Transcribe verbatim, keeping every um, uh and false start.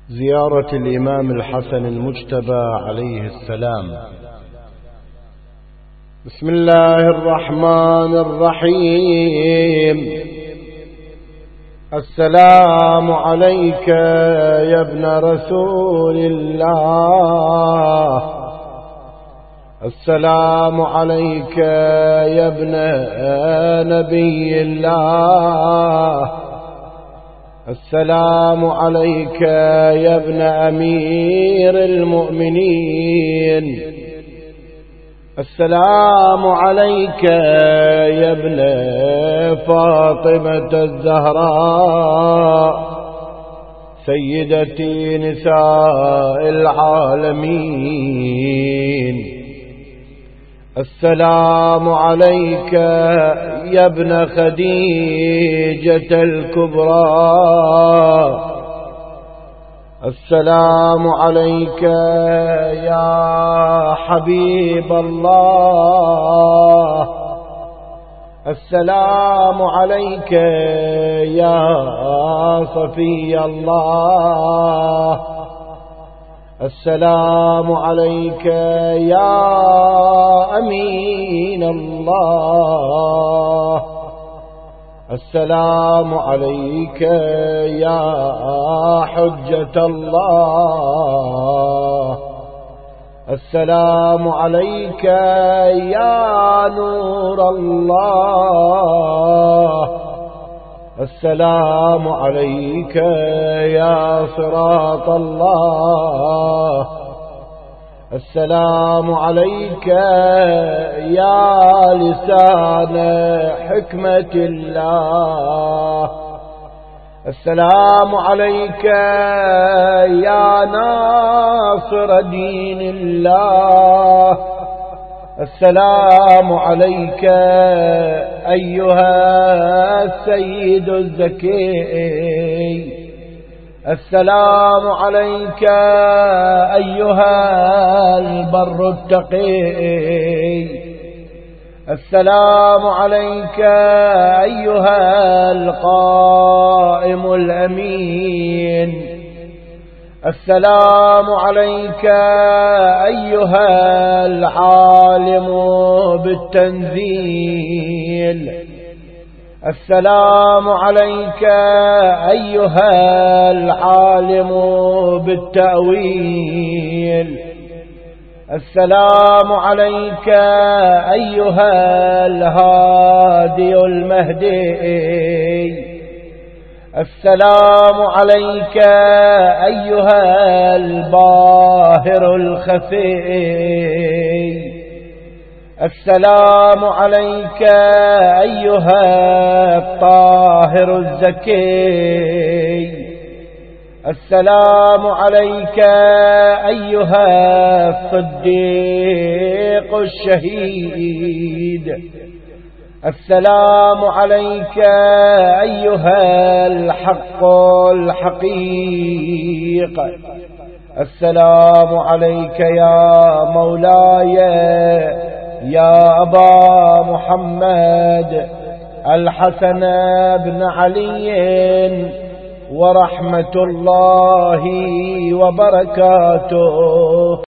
زيارة الإمام الحسن المجتبى عليه السلام. بسم الله الرحمن الرحيم. السلام عليك يا ابن رسول الله، السلام عليك يا ابن نبي الله، السلام عليك يا ابن أمير المؤمنين، السلام عليك يا ابن فاطمة الزهراء سيدتي نساء العالمين، السلام عليك يا ابن خديجة الكبرى، السلام عليك يا حبيب الله، السلام عليك يا صفي الله، السلام عليك يا أمين الله، السلام عليك يا حجة الله، السلام عليك يا نور الله، السلام عليك يا صراط الله، السلام عليك يا لسان حكمة الله، السلام عليك يا ناصر دين الله، السلام عليك أيها السيد الزكي، السلام عليك أيها البر التقي، السلام عليك أيها القائم الأمين، السلام عليك أيها العالم بالتنزيل، السلام عليك أيها العالم بالتأويل، السلام عليك أيها الهادي المهدي، السلام عليك أيها الباهر الخفي، السلام عليك أيها الطاهر الزكي، السلام عليك أيها الصديق الشهيد، السلام عليك أيها الحق الحقيق، السلام عليك يا مولاي يا أبا محمد الحسن بن علي ورحمة الله وبركاته.